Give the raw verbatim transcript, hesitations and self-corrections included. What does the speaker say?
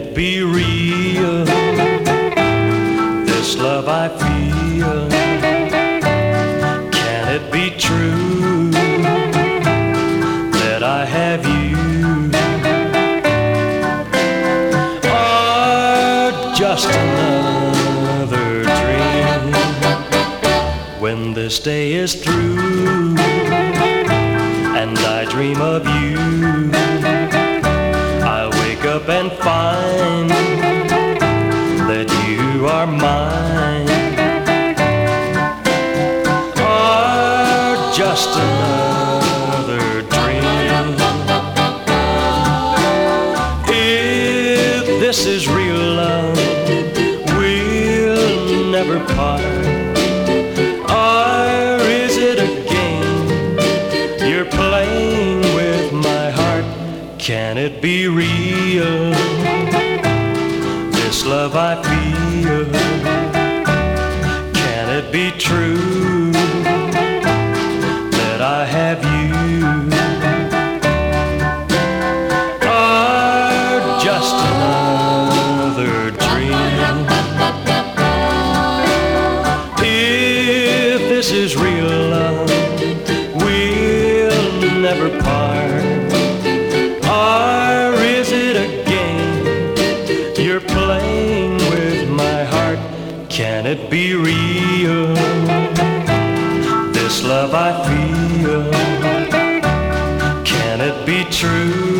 it be real? This love I feel, can it be true that I have you? Or just another dream when this day is through and I dream of you? I wake up and find that you are mine. Or just another dream. If this is real love, we'll never part. Or is it a game you're playing with my heart? Can it be real? This love I feel, can it be true that I have you? Or just another dream? If this is real love, we'll never part. Or is it a game you're playing with my heart? Can it be real? This love I feel, can it be true